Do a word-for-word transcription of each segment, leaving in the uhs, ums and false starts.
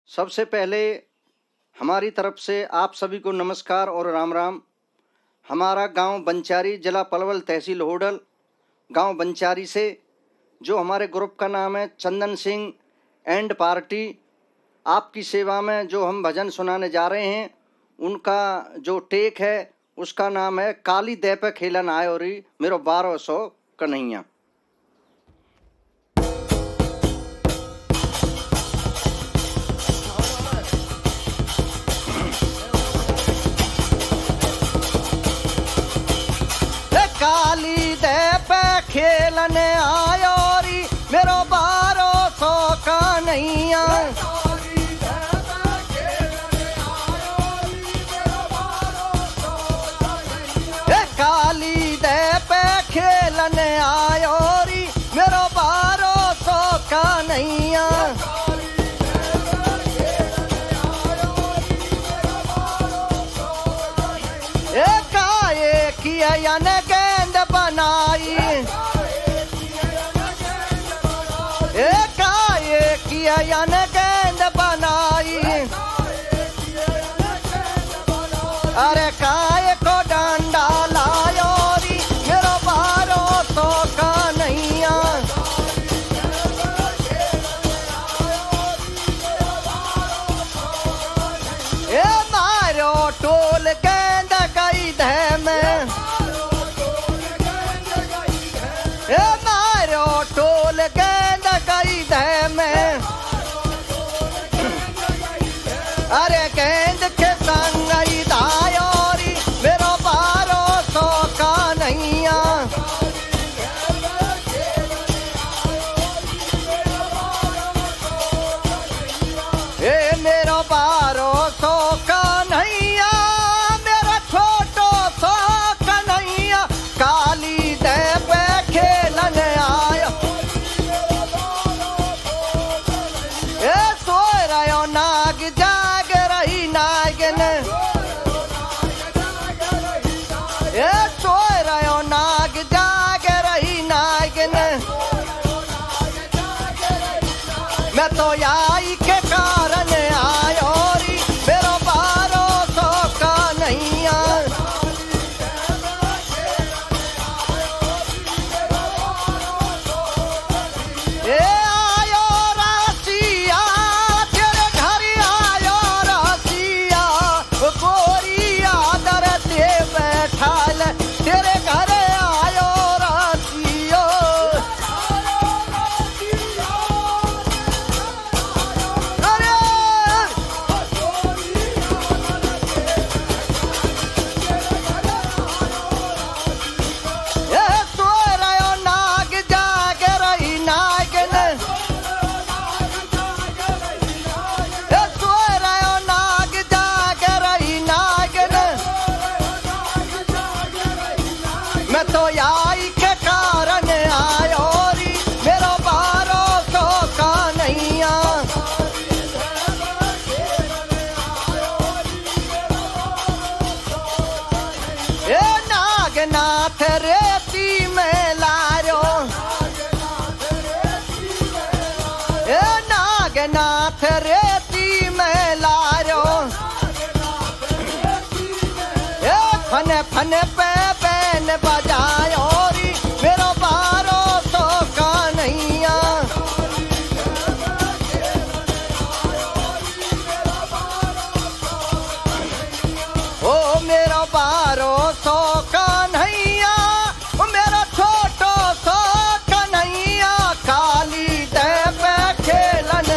सबसे पहले हमारी तरफ से आप सभी को नमस्कार और राम राम। हमारा गांव बंचारी, जिला पलवल, तहसील होडल, गांव बंचारी से जो हमारे ग्रुप का नाम है चंदन सिंह एंड पार्टी, आपकी सेवा में जो हम भजन सुनाने जा रहे हैं उनका जो टेक है उसका नाम है काली दे पे खेलन आयो री मेरो बारह सौ कन्हैया। काली दे पे खेलने आयो री मेरो बारह सौ कन्हैया। काली दे पे खेलने आयो री मेरो बारह सौ कन्हैया। काये किया ने गेंद बनाई, काये किया ने गेंद बनाई। अरे काय को डंडा लायो री मेरो बारह सौ कन्हैया। ए मारो टोल गेंद गई धे में, ए मारो टोल गेंद गई धे में। अरे गेंद के संग दायो री मेरो बारह सौ कन्हैया। ए मेरो बारह सौ कन्हैया, मेरा छोटो सौ कन्हैया। काली दे पे खेलने आयो, ए सोए रहो नाग जाग रही नागिन। ए सोए रहो नाग जाग रही नागिन। मैं तो आई के कारण आयो री मेरो बारह सौ कन्हैया। ए आयो रासिया तेरे घर आयो रासिया, गोरिया दर ते बैठाल तेरे घर आयो रासियो। अरे ए सोए रहो नाग जाग रही नागिन। ए सोए रहो नाग जाग रही नागिन। मैं तो आई के कारण आयो री मेरो बारह सौ कन्हैया। ए नागनाथ रेती में लारो, ए नागनाथ रेती में लारो। ए फन फन पे बैन बजायो री मेरो बारह सौ कन्हैया। ओ मेरो बारह सौ कन्हैया, ओ मेरो छोटो सौ कन्हैया। काली दे पे खेलन,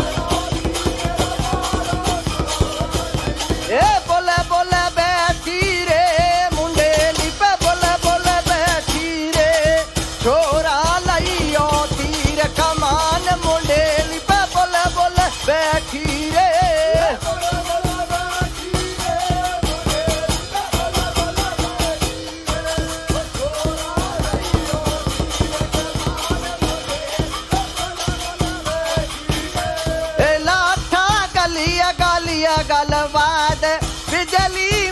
ए बोले बोले बैठी रे मुंडेली पे, बोले बोले बैठी रे। छोरा लइयो तीर कमान मुंडेली पे, बोले बोले बैठी रे। ए लाठा गलिया गलिया गलवाद बिजली